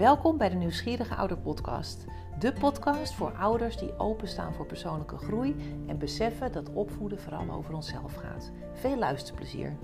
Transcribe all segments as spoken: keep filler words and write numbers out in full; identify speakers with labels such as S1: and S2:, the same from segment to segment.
S1: Welkom bij de Nieuwsgierige Ouder Podcast. De podcast voor ouders die openstaan voor persoonlijke groei en beseffen dat opvoeden vooral over onszelf gaat. Veel luisterplezier.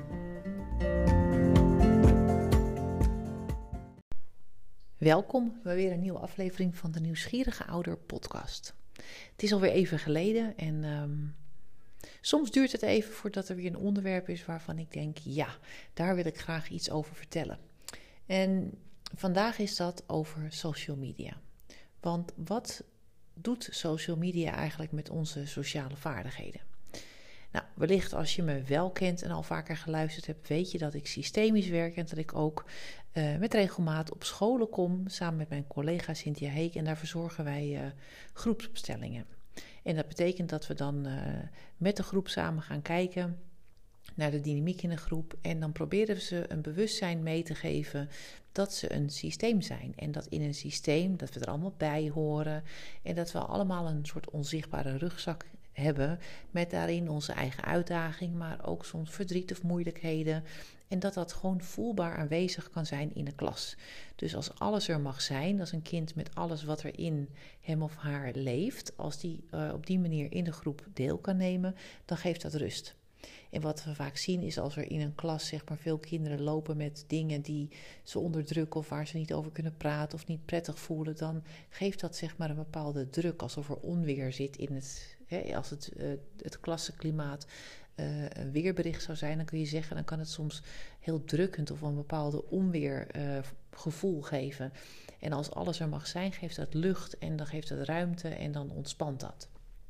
S1: Welkom bij weer een nieuwe aflevering van de Nieuwsgierige Ouder Podcast. Het is alweer even geleden en um, soms duurt het even voordat er weer een onderwerp is waarvan ik denk, ja, daar wil ik graag iets over vertellen. En vandaag is dat over social media. Want wat doet social media eigenlijk met onze sociale vaardigheden? Nou, wellicht als je me wel kent en al vaker geluisterd hebt, weet je dat ik systemisch werk en dat ik ook uh, met regelmaat op scholen kom samen met mijn collega Cynthia Heek en daar verzorgen wij uh, groepsopstellingen. En dat betekent dat we dan uh, met de groep samen gaan kijken naar de dynamiek in de groep en dan proberen we ze een bewustzijn mee te geven dat ze een systeem zijn en dat in een systeem, dat we er allemaal bij horen en dat we allemaal een soort onzichtbare rugzak hebben met daarin onze eigen uitdaging, maar ook soms verdriet of moeilijkheden en dat dat gewoon voelbaar aanwezig kan zijn in de klas. Dus als alles er mag zijn, als een kind met alles wat er in hem of haar leeft, als die uh, op die manier in de groep deel kan nemen, dan geeft dat rust. En wat we vaak zien is als er in een klas zeg maar veel kinderen lopen met dingen die ze onderdrukken of waar ze niet over kunnen praten of niet prettig voelen, dan geeft dat zeg maar een bepaalde druk, alsof er onweer zit in het, hè, als het, uh, het klassenklimaat uh, een weerbericht zou zijn, dan kun je zeggen, dan kan het soms heel drukkend of een bepaalde onweergevoel uh, geven. En als alles er mag zijn, geeft dat lucht en dan geeft dat ruimte en dan ontspant dat.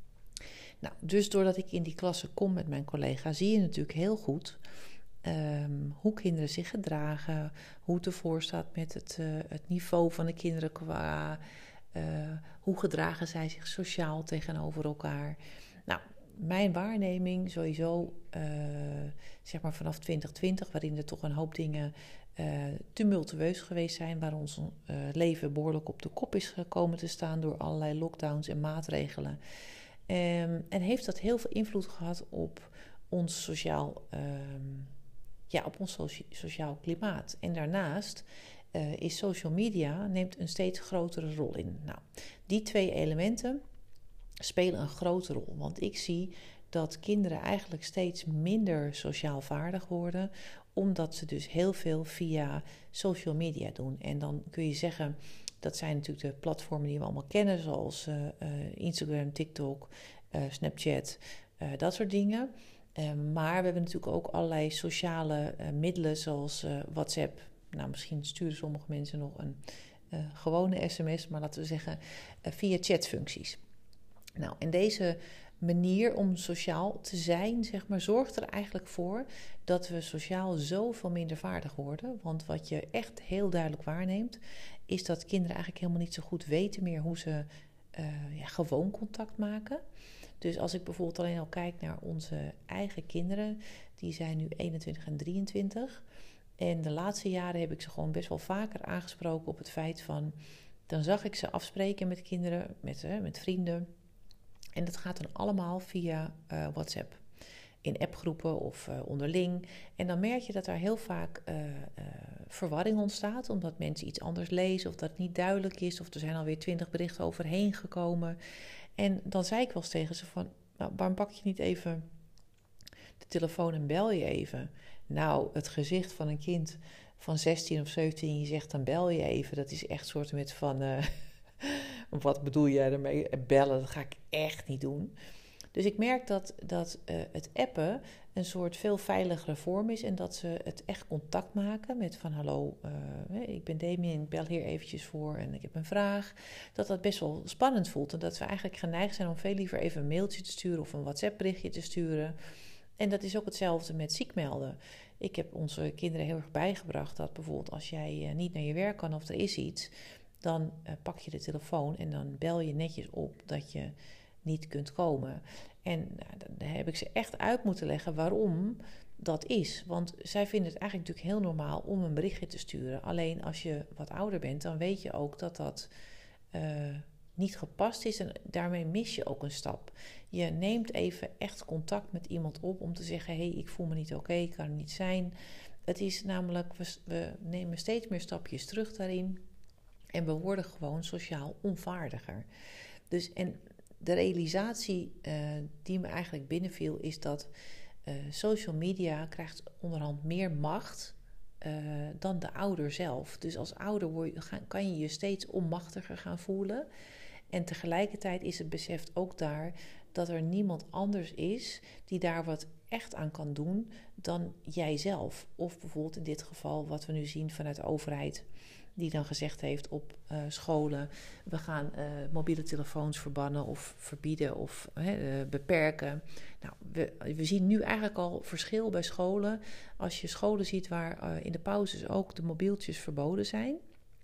S1: Nou, dus doordat ik in die klasse kom met mijn collega, zie je natuurlijk heel goed um, hoe kinderen zich gedragen, hoe het ervoor staat met het, uh, het niveau van de kinderen qua uh, hoe gedragen zij zich sociaal tegenover elkaar. Nou, mijn waarneming sowieso, uh, zeg maar vanaf twintig twintig, waarin er toch een hoop dingen uh, tumultueus geweest zijn, waar ons uh, leven behoorlijk op de kop is gekomen te staan door allerlei lockdowns en maatregelen. Um, en heeft dat heel veel invloed gehad op ons sociaal, um, ja, op ons socia- sociaal klimaat. En daarnaast uh, is social media neemt een steeds grotere rol in. Nou, die twee elementen spelen een grote rol. Want ik zie dat kinderen eigenlijk steeds minder sociaal vaardig worden, omdat ze dus heel veel via social media doen. En dan kun je zeggen, dat zijn natuurlijk de platformen die we allemaal kennen, zoals uh, uh, Instagram, TikTok, uh, Snapchat, uh, dat soort dingen. Uh, maar we hebben natuurlijk ook allerlei sociale uh, middelen, zoals uh, WhatsApp. Nou, misschien sturen sommige mensen nog een uh, gewone sms, maar laten we zeggen uh, via chatfuncties. Nou, en deze manier om sociaal te zijn, zeg maar, zorgt er eigenlijk voor dat we sociaal zoveel minder vaardig worden. Want wat je echt heel duidelijk waarneemt, is dat kinderen eigenlijk helemaal niet zo goed weten meer hoe ze uh, ja, gewoon contact maken. Dus als ik bijvoorbeeld alleen al kijk naar onze eigen kinderen, die zijn nu eenentwintig en drieëntwintig. En de laatste jaren heb ik ze gewoon best wel vaker aangesproken op het feit van, dan zag ik ze afspreken met kinderen, met, uh, met vrienden. En dat gaat dan allemaal via uh, WhatsApp. In appgroepen of uh, onderling. En dan merk je dat daar heel vaak uh, uh, verwarring ontstaat, omdat mensen iets anders lezen of dat het niet duidelijk is, of er zijn alweer twintig berichten overheen gekomen. En dan zei ik wel eens tegen ze van, nou, waarom pak je niet even de telefoon en bel je even? Nou, het gezicht van een kind van zestien of zeventien, je zegt dan bel je even, dat is echt soort met van, uh, wat bedoel jij ermee? Bellen, dat ga ik echt niet doen. Dus ik merk dat, dat uh, het appen een soort veel veiligere vorm is en dat ze het echt contact maken met van hallo, uh, ik ben Damien, ik bel hier eventjes voor en ik heb een vraag. Dat dat best wel spannend voelt en dat we eigenlijk geneigd zijn om veel liever even een mailtje te sturen of een WhatsApp berichtje te sturen. En dat is ook hetzelfde met ziekmelden. Ik heb onze kinderen heel erg bijgebracht dat bijvoorbeeld als jij uh, niet naar je werk kan of er is iets, dan uh, pak je de telefoon en dan bel je netjes op dat je niet kunt komen. En nou, dan heb ik ze echt uit moeten leggen waarom dat is. Want zij vinden het eigenlijk natuurlijk heel normaal om een berichtje te sturen. Alleen als je wat ouder bent, dan weet je ook dat dat uh, niet gepast is. En daarmee mis je ook een stap. Je neemt even echt contact met iemand op om te zeggen, hé, hey, ik voel me niet oké, okay, ik kan er niet zijn. Het is namelijk, we, we nemen steeds meer stapjes terug daarin. En we worden gewoon sociaal onvaardiger. Dus en de realisatie uh, die me eigenlijk binnenviel is dat uh, social media krijgt onderhand meer macht uh, dan de ouder zelf. Dus als ouder word je, gaan, kan je je steeds onmachtiger gaan voelen. En tegelijkertijd is het besef ook daar dat er niemand anders is die daar wat echt aan kan doen dan jijzelf. Of bijvoorbeeld in dit geval wat we nu zien vanuit de overheid, die dan gezegd heeft op uh, scholen, we gaan uh, mobiele telefoons verbannen of verbieden of uh, beperken. Nou, we, we zien nu eigenlijk al verschil bij scholen. Als je scholen ziet waar uh, in de pauzes ook de mobieltjes verboden zijn,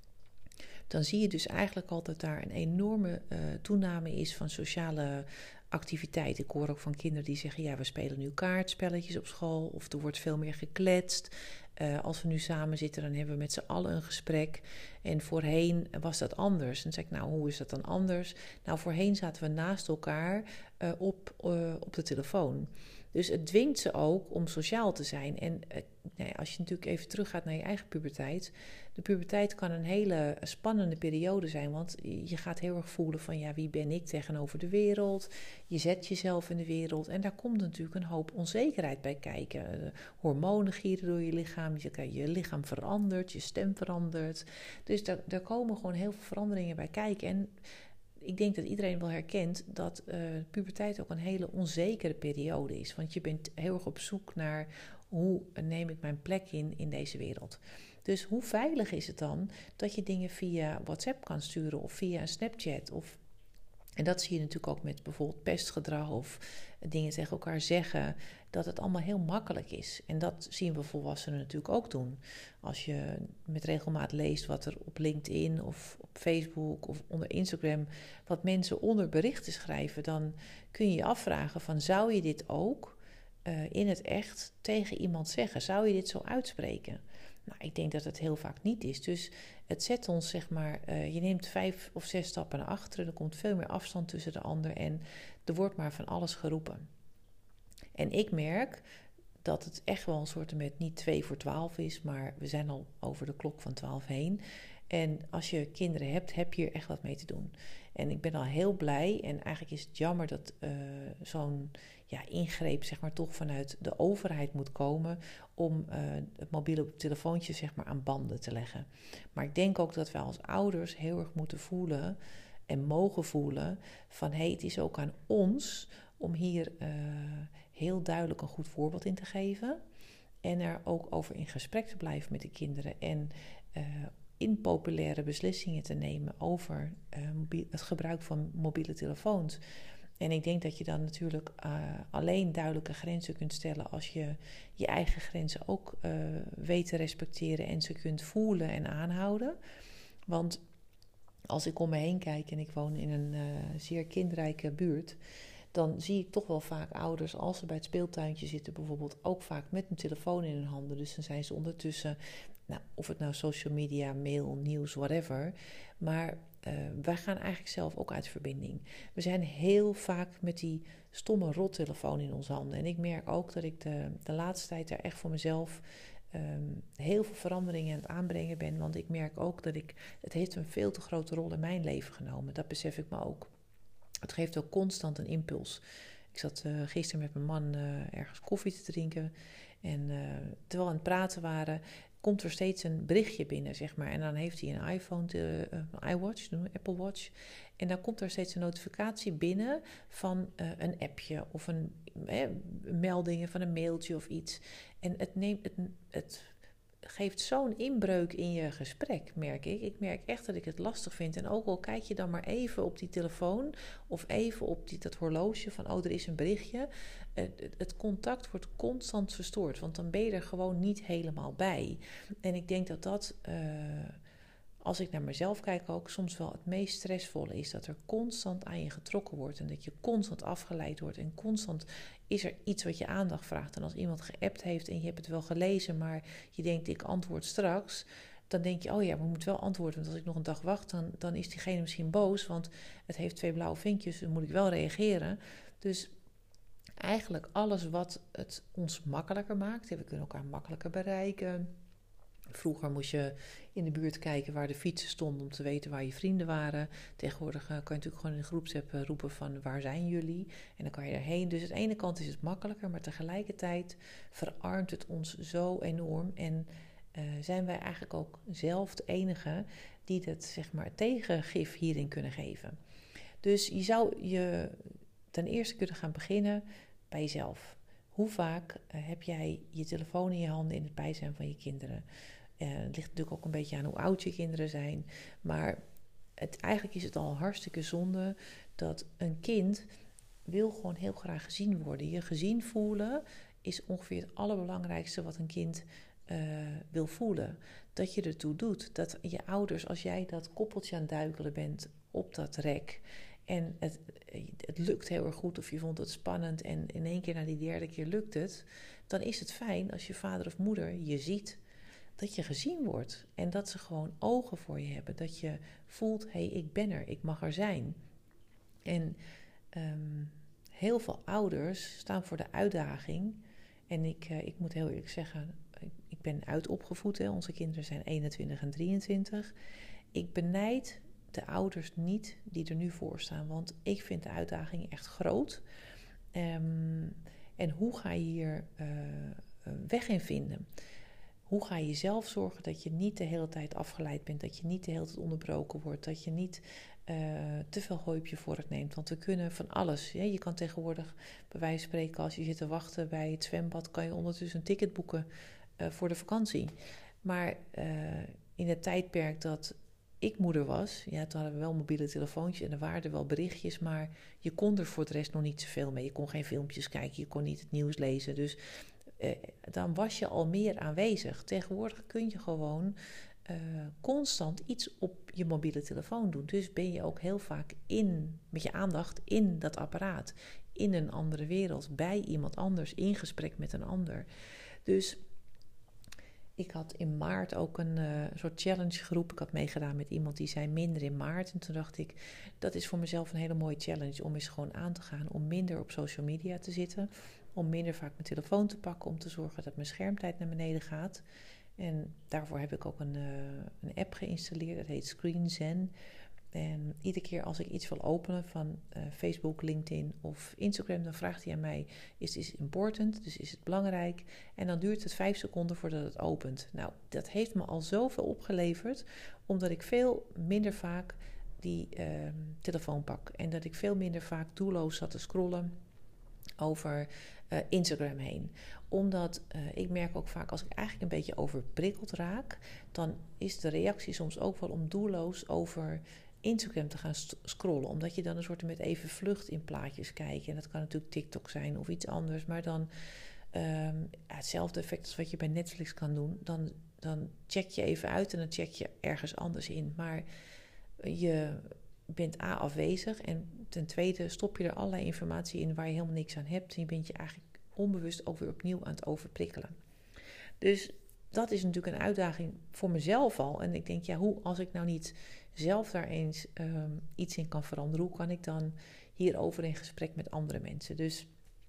S1: dan zie je dus eigenlijk al dat daar een enorme uh, toename is van sociale activiteit. Ik hoor ook van kinderen die zeggen, ja, we spelen nu kaartspelletjes op school, of er wordt veel meer gekletst. Uh, als we nu samen zitten, dan hebben we met z'n allen een gesprek. En voorheen was dat anders. En dan zeg ik, nou, hoe is dat dan anders? Nou, voorheen zaten we naast elkaar uh, op, uh, op de telefoon. Dus het dwingt ze ook om sociaal te zijn. En uh, nee, als je natuurlijk even teruggaat naar je eigen puberteit. De puberteit kan een hele spannende periode zijn. Want je gaat heel erg voelen van, ja, wie ben ik tegenover de wereld? Je zet jezelf in de wereld. En daar komt natuurlijk een hoop onzekerheid bij kijken. Uh, hormonen gieren door je lichaam. Je, je lichaam verandert, je stem verandert. Dus daar, daar komen gewoon heel veel veranderingen bij kijken. En ik denk dat iedereen wel herkent dat uh, puberteit ook een hele onzekere periode is. Want je bent heel erg op zoek naar, hoe neem ik mijn plek in in deze wereld. Dus hoe veilig is het dan dat je dingen via WhatsApp kan sturen of via een Snapchat? Of, en dat zie je natuurlijk ook met bijvoorbeeld pestgedrag of dingen tegen elkaar zeggen, dat het allemaal heel makkelijk is. En dat zien we volwassenen natuurlijk ook doen. Als je met regelmaat leest wat er op LinkedIn of op Facebook of onder Instagram, wat mensen onder berichten schrijven, dan kun je je afvragen van, zou je dit ook uh, in het echt tegen iemand zeggen? Zou je dit zo uitspreken? Nou, ik denk dat het heel vaak niet is. Dus het zet ons, zeg maar, uh, je neemt vijf of zes stappen naar achteren, er komt veel meer afstand tussen de ander en er wordt maar van alles geroepen. En ik merk dat het echt wel een soort met niet twee voor twaalf is, maar we zijn al over de klok van twaalf heen. En als je kinderen hebt, heb je er echt wat mee te doen. En ik ben al heel blij en eigenlijk is het jammer dat uh, zo'n ja, ingreep, zeg maar, toch vanuit de overheid moet komen om uh, het mobiele telefoontje, zeg maar, aan banden te leggen. Maar ik denk ook dat wij als ouders heel erg moeten voelen en mogen voelen van, hé, hey, het is ook aan ons om hier uh, heel duidelijk een goed voorbeeld in te geven. En er ook over in gesprek te blijven met de kinderen. En uh, impopulaire beslissingen te nemen over uh, mobiel, het gebruik van mobiele telefoons. En ik denk dat je dan natuurlijk uh, alleen duidelijke grenzen kunt stellen als je je eigen grenzen ook uh, weet te respecteren en ze kunt voelen en aanhouden. Want als ik om me heen kijk en ik woon in een uh, zeer kindrijke buurt, dan zie ik toch wel vaak ouders, als ze bij het speeltuintje zitten bijvoorbeeld, ook vaak met een telefoon in hun handen. Dus dan zijn ze ondertussen, nou, of het nou social media, mail, nieuws, whatever. Maar uh, wij gaan eigenlijk zelf ook uit verbinding. We zijn heel vaak met die stomme rottelefoon in onze handen. En ik merk ook dat ik de, de laatste tijd daar echt voor mezelf Um, heel veel veranderingen aan het aanbrengen ben. Want ik merk ook dat ik, het heeft een veel te grote rol in mijn leven genomen. Dat besef ik me ook. Het geeft ook constant een impuls. Ik zat uh, gisteren met mijn man uh, ergens koffie te drinken. En uh, terwijl we aan het praten waren, komt er steeds een berichtje binnen, zeg maar. En dan heeft hij een iPhone, te, uh, een iWatch, een Apple Watch. En dan komt er steeds een notificatie binnen van uh, een appje of een eh, meldingen van een mailtje of iets. En het, neemt, het, het geeft zo'n inbreuk in je gesprek, merk ik. Ik merk echt dat ik het lastig vind. En ook al kijk je dan maar even op die telefoon of even op die, dat horloge van, oh, er is een berichtje. Het, het contact wordt constant verstoord, want dan ben je er gewoon niet helemaal bij. En ik denk dat dat, uh, als ik naar mezelf kijk ook, soms wel het meest stressvolle is. Dat er constant aan je getrokken wordt en dat je constant afgeleid wordt. En constant is er iets wat je aandacht vraagt. En als iemand geappt heeft en je hebt het wel gelezen, maar je denkt, ik antwoord straks, dan denk je, oh ja, we moeten wel antwoorden. Want als ik nog een dag wacht, dan, dan is diegene misschien boos, want het heeft twee blauwe vinkjes, dan moet ik wel reageren. Dus eigenlijk alles wat het ons makkelijker maakt. We kunnen elkaar makkelijker bereiken. Vroeger moest je in de buurt kijken waar de fietsen stonden om te weten waar je vrienden waren. Tegenwoordig uh, kan je natuurlijk gewoon in de groepsapp uh, roepen van waar zijn jullie? En dan kan je erheen. Dus aan de ene kant is het makkelijker, maar tegelijkertijd verarmt het ons zo enorm. En uh, zijn wij eigenlijk ook zelf de enige die het, zeg maar, tegengif hierin kunnen geven. Dus je zou je ten eerste kunnen gaan beginnen bij jezelf. Hoe vaak uh, heb jij je telefoon in je handen in het bijzijn van je kinderen? Uh, het ligt natuurlijk ook een beetje aan hoe oud je kinderen zijn. Maar het, eigenlijk is het al hartstikke zonde dat een kind wil gewoon heel graag gezien worden. Je gezien voelen is ongeveer het allerbelangrijkste wat een kind uh, wil voelen. Dat je ertoe doet. Dat je ouders, als jij dat koppeltje aan het duikelen bent op dat rek en het, het lukt heel erg goed of je vond het spannend en in één keer na die derde keer lukt het, dan is het fijn als je vader of moeder je ziet, dat je gezien wordt en dat ze gewoon ogen voor je hebben. Dat je voelt, hé, hey, ik ben er, ik mag er zijn. En um, heel veel ouders staan voor de uitdaging. En ik, uh, ik moet heel eerlijk zeggen, ik ben uitopgevoed. Hè. Onze kinderen zijn eenentwintig en drieëntwintig. Ik benijd de ouders niet die er nu voor staan. Want ik vind de uitdaging echt groot. Um, en hoe ga je hier uh, weg in vinden? Hoe ga je zelf zorgen dat je niet de hele tijd afgeleid bent, dat je niet de hele tijd onderbroken wordt, dat je niet uh, te veel hooi op je vork neemt. Want we kunnen van alles. Ja? Je kan tegenwoordig, bij wijze van spreken, als je zit te wachten bij het zwembad, kan je ondertussen een ticket boeken uh, voor de vakantie. Maar uh, in het tijdperk dat ik moeder was, ja, toen hadden we wel mobiele telefoontjes en er waren er wel berichtjes, maar je kon er voor de rest nog niet zoveel mee. Je kon geen filmpjes kijken, je kon niet het nieuws lezen, dus Uh, dan was je al meer aanwezig. Tegenwoordig kun je gewoon uh, constant iets op je mobiele telefoon doen. Dus ben je ook heel vaak in, met je aandacht in dat apparaat. In een andere wereld, bij iemand anders, in gesprek met een ander. Dus ik had in maart ook een uh, soort challenge groep. Ik had meegedaan met iemand die zei minder in maart. En toen dacht ik, dat is voor mezelf een hele mooie challenge om eens gewoon aan te gaan. Om minder op social media te zitten. Om minder vaak mijn telefoon te pakken. Om te zorgen dat mijn schermtijd naar beneden gaat. En daarvoor heb ik ook een, uh, een app geïnstalleerd. Dat heet Screen Zen. En iedere keer als ik iets wil openen van uh, Facebook, LinkedIn of Instagram, dan vraagt hij aan mij, is this important? Dus is het belangrijk? En dan duurt het vijf seconden voordat het opent. Nou, dat heeft me al zoveel opgeleverd, omdat ik veel minder vaak die uh, telefoon pak. En dat ik veel minder vaak doelloos zat te scrollen over uh, Instagram heen. Omdat uh, ik merk ook vaak, als ik eigenlijk een beetje overprikkeld raak, dan is de reactie soms ook wel om doelloos over Instagram te gaan scrollen, omdat je dan een soort met even vlucht in plaatjes kijkt. En dat kan natuurlijk TikTok zijn of iets anders, maar dan um, hetzelfde effect als wat je bij Netflix kan doen. Dan, dan check je even uit en dan check je ergens anders in. Maar je bent A, afwezig en ten tweede stop je er allerlei informatie in waar je helemaal niks aan hebt. En je bent je eigenlijk onbewust ook weer opnieuw aan het overprikkelen. Dus dat is natuurlijk een uitdaging voor mezelf al. En ik denk, ja, hoe als ik nou niet zelf daar eens um, iets in kan veranderen, hoe kan ik dan hierover in gesprek met andere mensen? Dus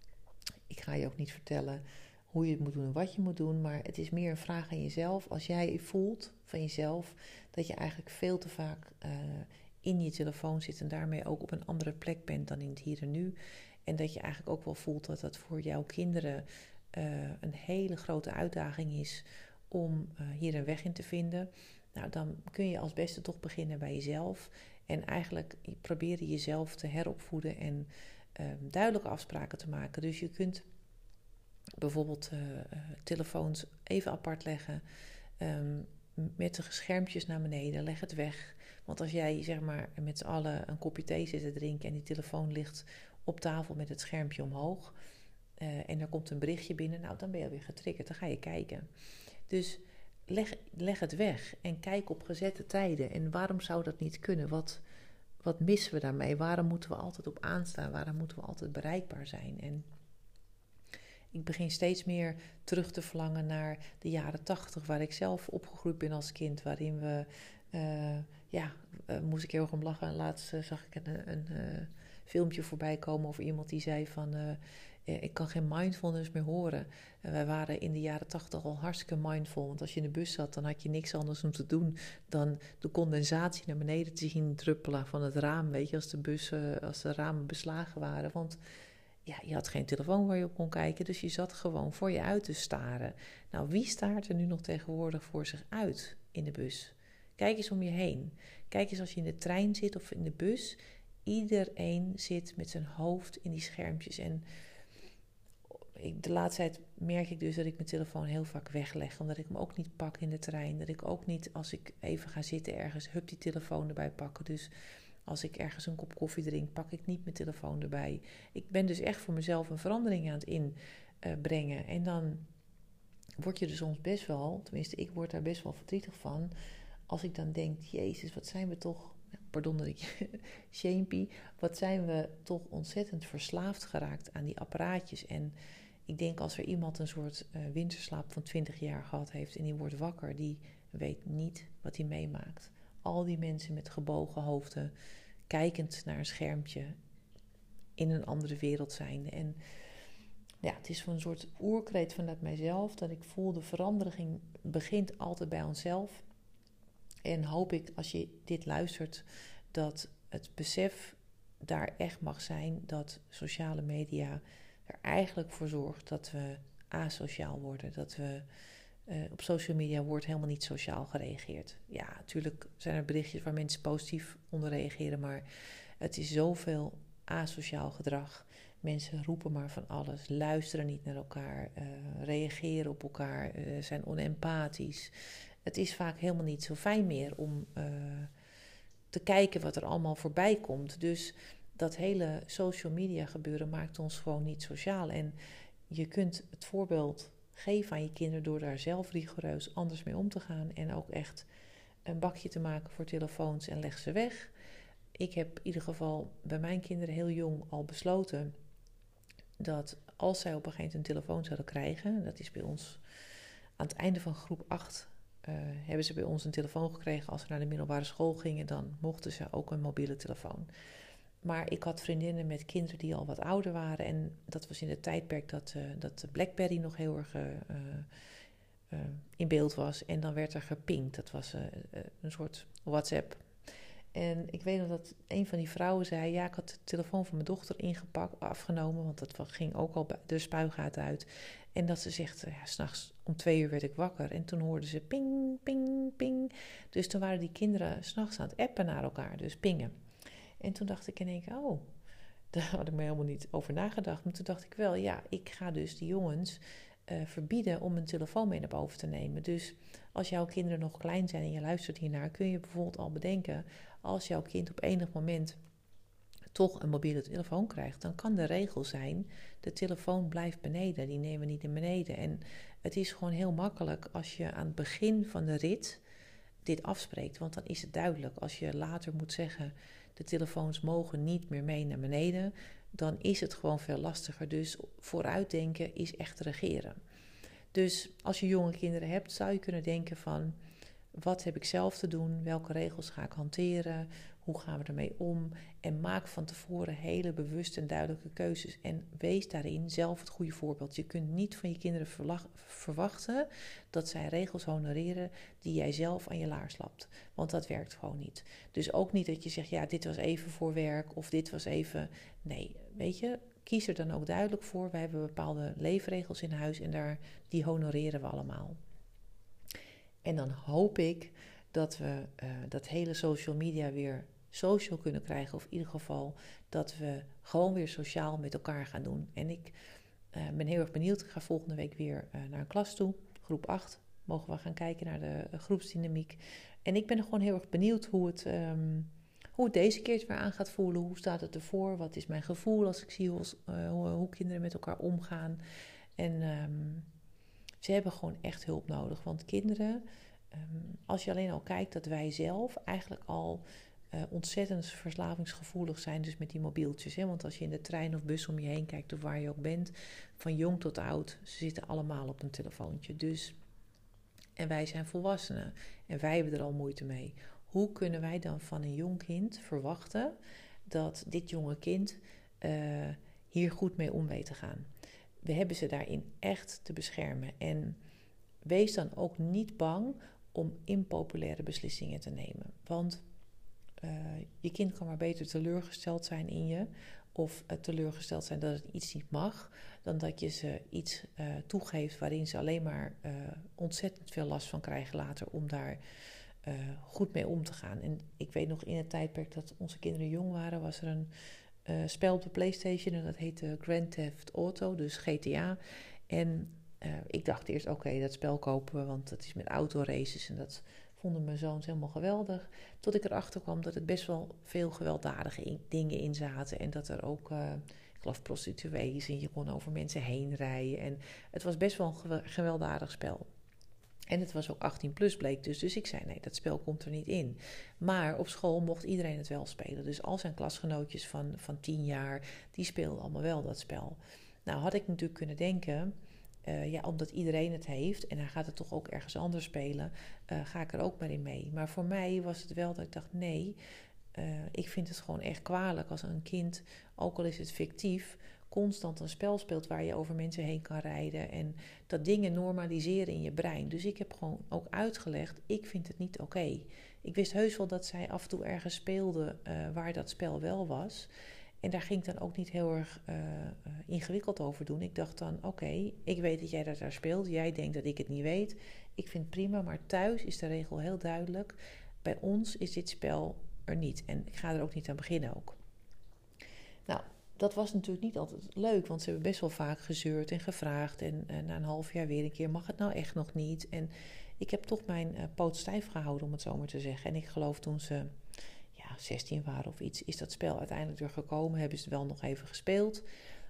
S1: ik ga je ook niet vertellen hoe je het moet doen en wat je moet doen, maar het is meer een vraag aan jezelf. Als jij voelt van jezelf dat je eigenlijk veel te vaak uh, in je telefoon zit en daarmee ook op een andere plek bent dan in het hier en nu, en dat je eigenlijk ook wel voelt dat dat voor jouw kinderen uh, een hele grote uitdaging is om uh, hier een weg in te vinden, nou, dan kun je als beste toch beginnen bij jezelf. En eigenlijk proberen jezelf te heropvoeden en uh, duidelijke afspraken te maken. Dus je kunt bijvoorbeeld uh, uh, telefoons even apart leggen. Um, met de schermpjes naar beneden, leg het weg. Want als jij zeg maar met z'n allen een kopje thee zit te drinken en die telefoon ligt op tafel met het schermpje omhoog, Uh, en er komt een berichtje binnen, nou, dan ben je alweer getriggerd. Dan ga je kijken. Dus leg, leg het weg en kijk op gezette tijden. En waarom zou dat niet kunnen? Wat, wat missen we daarmee? Waarom moeten we altijd op aanstaan? Waarom moeten we altijd bereikbaar zijn? En ik begin steeds meer terug te verlangen naar de jaren tachtig, waar ik zelf opgegroeid ben als kind, waarin we, uh, ja, uh, moest ik heel erg om lachen. Laatst uh, zag ik een, een uh, filmpje voorbij komen over iemand die zei van, uh, Uh, ik kan geen mindfulness meer horen. Uh, wij waren in de jaren tachtig al hartstikke mindful. Want als je in de bus zat, dan had je niks anders om te doen dan de condensatie naar beneden te zien druppelen van het raam. Weet je, als de bussen, als de ramen beslagen waren. Want ja, je had geen telefoon waar je op kon kijken, dus je zat gewoon voor je uit te staren. Nou, wie staart er nu nog tegenwoordig voor zich uit in de bus? Kijk eens om je heen. Kijk eens als je in de trein zit of in de bus. Iedereen zit met zijn hoofd in die schermpjes. En ik, de laatste tijd merk ik dus dat ik mijn telefoon heel vaak wegleg. Omdat ik hem ook niet pak in de trein. Dat ik ook niet, als ik even ga zitten ergens, hup die telefoon erbij pakken. Dus als ik ergens een kop koffie drink, pak ik niet mijn telefoon erbij. Ik ben dus echt voor mezelf een verandering aan het inbrengen. En dan word je er soms best wel, tenminste ik word daar best wel verdrietig van, als ik dan denk, Jezus, wat zijn we toch, pardon dat ik shamepie, wat zijn we toch ontzettend verslaafd geraakt aan die apparaatjes. En ik denk als er iemand een soort uh, winterslaap van twintig jaar gehad heeft en die wordt wakker, die weet niet wat hij meemaakt. Al die mensen met gebogen hoofden, kijkend naar een schermpje, in een andere wereld zijnde. En ja, het is een soort oerkreet vanuit mijzelf, dat ik voel de verandering begint altijd bij onszelf. En hoop ik, als je dit luistert, dat het besef daar echt mag zijn dat sociale media er eigenlijk voor zorgt dat we asociaal worden. Dat we uh, op social media wordt helemaal niet sociaal gereageerd. Ja, natuurlijk zijn er berichtjes waar mensen positief onder reageren, maar het is zoveel asociaal gedrag. Mensen roepen maar van alles, luisteren niet naar elkaar, uh, reageren op elkaar, uh, zijn onempathisch. Het is vaak helemaal niet zo fijn meer om uh, te kijken wat er allemaal voorbij komt. Dus dat hele social media gebeuren maakt ons gewoon niet sociaal. En je kunt het voorbeeld geven aan je kinderen door daar zelf rigoureus anders mee om te gaan. En ook echt een bakje te maken voor telefoons en leg ze weg. Ik heb in ieder geval bij mijn kinderen heel jong al besloten dat als zij op een gegeven moment een telefoon zouden krijgen, dat is bij ons aan het einde van groep acht, uh, hebben ze bij ons een telefoon gekregen. Als ze naar de middelbare school gingen, dan mochten ze ook een mobiele telefoon. Maar ik had vriendinnen met kinderen die al wat ouder waren. En dat was in het tijdperk dat, uh, dat de BlackBerry nog heel erg uh, uh, in beeld was. En dan werd er gepingd. Dat was uh, uh, een soort WhatsApp. En ik weet nog dat een van die vrouwen zei, ja, ik had de telefoon van mijn dochter ingepakt, afgenomen, want dat ging ook al de spuigaten uit. En dat ze zegt, ja, 's nachts om twee uur werd ik wakker en toen hoorden ze ping, ping, ping. Dus toen waren die kinderen 's nachts aan het appen naar elkaar, dus pingen. En toen dacht ik in één keer, oh, daar had ik me helemaal niet over nagedacht. Maar toen dacht ik wel, ja, ik ga dus die jongens uh, verbieden om een telefoon mee naar boven te nemen. Dus als jouw kinderen nog klein zijn en je luistert hiernaar, kun je bijvoorbeeld al bedenken, als jouw kind op enig moment toch een mobiele telefoon krijgt, dan kan de regel zijn, de telefoon blijft beneden, die nemen we niet naar beneden. En het is gewoon heel makkelijk als je aan het begin van de rit dit afspreekt, want dan is het duidelijk. Als je later moet zeggen, de telefoons mogen niet meer mee naar beneden, dan is het gewoon veel lastiger. Dus vooruitdenken is echt regeren. Dus als je jonge kinderen hebt, zou je kunnen denken van, wat heb ik zelf te doen? Welke regels ga ik hanteren? Hoe gaan we ermee om? En maak van tevoren hele bewuste en duidelijke keuzes. En wees daarin zelf het goede voorbeeld. Je kunt niet van je kinderen verwachten dat zij regels honoreren die jij zelf aan je laars lapt. Want dat werkt gewoon niet. Dus ook niet dat je zegt, ja, dit was even voor werk of dit was even. Nee, weet je, kies er dan ook duidelijk voor. Wij hebben bepaalde leefregels in huis en daar, die honoreren we allemaal. En dan hoop ik dat we uh, dat hele social media weer social kunnen krijgen. Of in ieder geval dat we gewoon weer sociaal met elkaar gaan doen. En ik uh, ben heel erg benieuwd. Ik ga volgende week weer uh, naar een klas toe. Groep acht. Mogen we gaan kijken naar de uh, groepsdynamiek. En ik ben er gewoon heel erg benieuwd hoe het, um, hoe het deze keer weer aan gaat voelen. Hoe staat het ervoor? Wat is mijn gevoel als ik zie hoe, uh, hoe, hoe kinderen met elkaar omgaan? En um, ze hebben gewoon echt hulp nodig. Want kinderen, um, als je alleen al kijkt dat wij zelf eigenlijk al uh, ontzettend verslavingsgevoelig zijn. Dus met die mobieltjes. Hè? Want als je in de trein of bus om je heen kijkt of waar je ook bent. Van jong tot oud. Ze zitten allemaal op een telefoontje. Dus, en wij zijn volwassenen. En wij hebben er al moeite mee. Hoe kunnen wij dan van een jong kind verwachten dat dit jonge kind Uh, hier goed mee om weet te gaan. We hebben ze daarin echt te beschermen. En wees dan ook niet bang om impopulaire beslissingen te nemen. Want uh, je kind kan maar beter teleurgesteld zijn in je, of uh, teleurgesteld zijn dat het iets niet mag, dan dat je ze iets uh, toegeeft waarin ze alleen maar uh, ontzettend veel last van krijgen later om daar uh, goed mee om te gaan. En ik weet nog, in het tijdperk dat onze kinderen jong waren, was er een uh, spel op de PlayStation en dat heette Grand Theft Auto, dus G T A. En uh, ik dacht eerst, oké, okay, dat spel kopen we, want dat is met autoraces en dat vonden mijn zoons helemaal geweldig. Tot ik erachter kwam dat er best wel veel gewelddadige in, dingen in zaten. En dat er ook, uh, ik geloof, prostituees en je kon over mensen heen rijden. En het was best wel een gewe- gewelddadig spel. En het was ook achttien plus bleek dus. Dus ik zei, nee, dat spel komt er niet in. Maar op school mocht iedereen het wel spelen. Dus al zijn klasgenootjes van, van tien jaar, die speelden allemaal wel dat spel. Nou had ik natuurlijk kunnen denken, Uh, ja, omdat iedereen het heeft en hij gaat het toch ook ergens anders spelen, uh, ga ik er ook maar in mee. Maar voor mij was het wel dat ik dacht, nee, uh, ik vind het gewoon echt kwalijk als een kind, ook al is het fictief, constant een spel speelt waar je over mensen heen kan rijden en dat dingen normaliseren in je brein. Dus ik heb gewoon ook uitgelegd, ik vind het niet oké. Okay. Ik wist heus wel dat zij af en toe ergens speelde uh, waar dat spel wel was. En daar ging ik dan ook niet heel erg uh, ingewikkeld over doen. Ik dacht dan, oké, okay, ik weet dat jij dat daar speelt. Jij denkt dat ik het niet weet. Ik vind het prima, maar thuis is de regel heel duidelijk. Bij ons is dit spel er niet. En ik ga er ook niet aan beginnen ook. Nou, dat was natuurlijk niet altijd leuk, want ze hebben best wel vaak gezeurd en gevraagd. En uh, na een half jaar weer een keer, mag het nou echt nog niet? En ik heb toch mijn uh, poot stijf gehouden, om het zo maar te zeggen. En ik geloof toen ze ja, zestien waren of iets, is dat spel uiteindelijk er gekomen. Hebben ze het wel nog even gespeeld.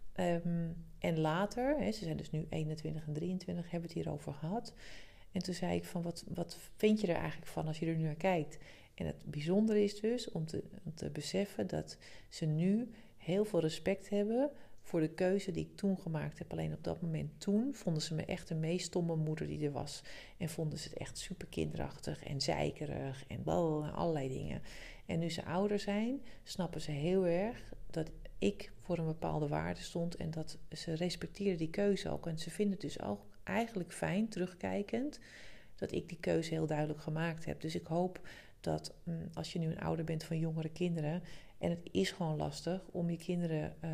S1: Um, en later, hè, ze zijn dus nu eenentwintig en drieëntwintig, hebben we het hierover gehad. En toen zei ik van, wat, wat vind je er eigenlijk van als je er nu naar kijkt? En het bijzondere is dus om te, om te beseffen dat ze nu heel veel respect hebben voor de keuze die ik toen gemaakt heb. Alleen op dat moment toen vonden ze me echt de meest stomme moeder die er was. En vonden ze het echt super kinderachtig en zeikerig en blablabla, allerlei dingen. En nu ze ouder zijn, snappen ze heel erg dat ik voor een bepaalde waarde stond. En dat ze respecteren die keuze ook. En ze vinden het dus ook eigenlijk fijn, terugkijkend, dat ik die keuze heel duidelijk gemaakt heb. Dus ik hoop dat als je nu een ouder bent van jongere kinderen, en het is gewoon lastig om je kinderen uh,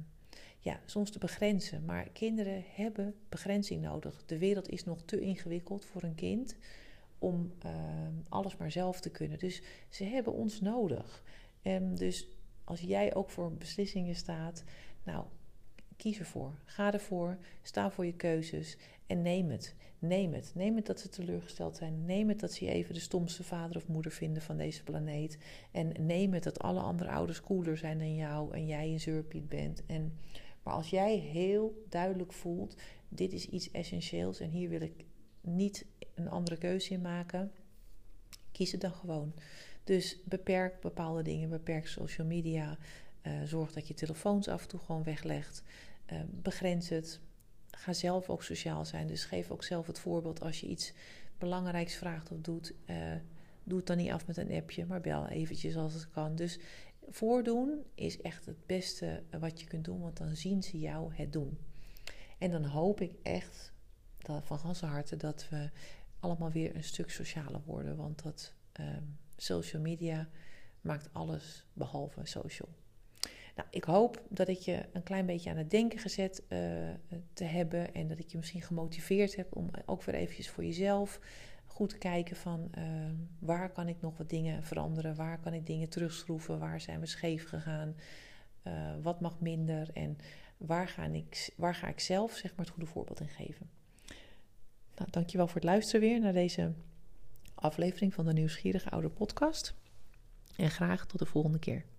S1: ja, soms te begrenzen. Maar kinderen hebben begrenzing nodig. De wereld is nog te ingewikkeld voor een kind om uh, alles maar zelf te kunnen. Dus ze hebben ons nodig. En dus als jij ook voor beslissingen staat, nou, kies ervoor. Ga ervoor, sta voor je keuzes en neem het. Neem het. Neem het dat ze teleurgesteld zijn. Neem het dat ze je even de stomste vader of moeder vinden van deze planeet. En neem het dat alle andere ouders cooler zijn dan jou en jij een zeurpiet bent. En, maar als jij heel duidelijk voelt, dit is iets essentieels en hier wil ik niet een andere keuze in maken, kies het dan gewoon. Dus beperk bepaalde dingen, beperk social media. Uh, zorg dat je telefoons af en toe gewoon weglegt. Uh, begrens het. Ga zelf ook sociaal zijn. Dus geef ook zelf het voorbeeld als je iets belangrijks vraagt of doet. Uh, doe het dan niet af met een appje, maar bel eventjes als het kan. Dus voordoen is echt het beste wat je kunt doen, want dan zien ze jou het doen. En dan hoop ik echt dat, van ganse harte dat we allemaal weer een stuk socialer worden. Want dat uh, social media maakt alles behalve social. Nou, ik hoop dat ik je een klein beetje aan het denken gezet uh, te hebben. En dat ik je misschien gemotiveerd heb om ook weer eventjes voor jezelf goed te kijken van uh, waar kan ik nog wat dingen veranderen? Waar kan ik dingen terugschroeven? Waar zijn we scheef gegaan? Uh, wat mag minder? En waar ga ik, waar ga ik zelf zeg maar, het goede voorbeeld in geven? Nou, dankjewel voor het luisteren weer naar deze aflevering van de Nieuwsgierige Ouder podcast. En graag tot de volgende keer.